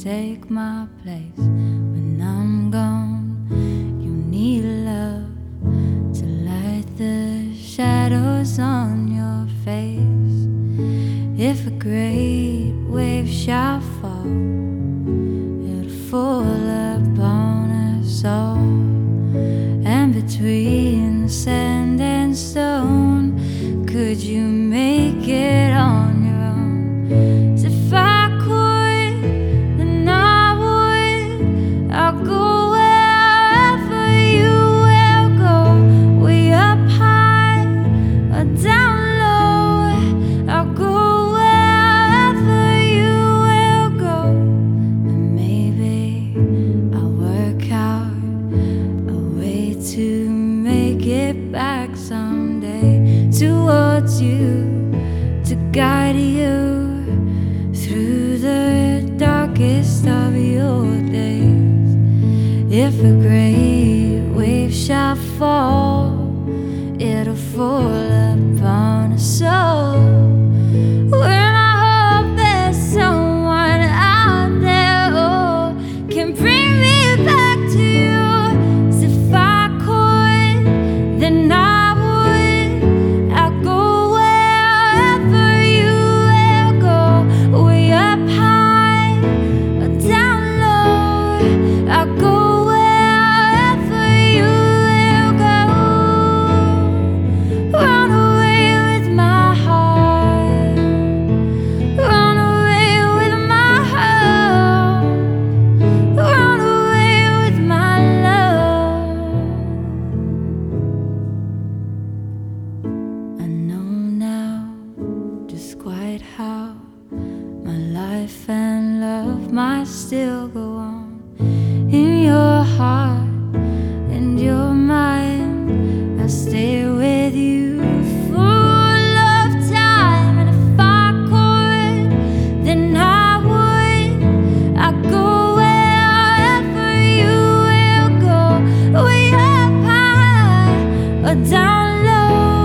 take my place when I'm gone. You need love to light the shadows on your face. If a great wave shall fall, it'll fall upon us all. And between sand and stone, could you make it on your own? So if I could, then I would. I'll go wherever you will go, way up high or down low. I'll go wherever you will go, and maybe I'll work out a way to make it back someday towards you, to guide you through the darkest of your days. If a great wave shall fall, it'll fall upon us all. When I hope there's someone out there who can bring me back to you. So if I could, then I would. I'll go wherever you will go, way up high or down low. I'll go wherever you will go. Run away with my heart, run away with my heart, run away with my love. I know now just quite how my life and love might still go on. In your heart and your mind, I'll stay with you full of time. And if I could, then I would. I'll go wherever you will go, way up high or down low.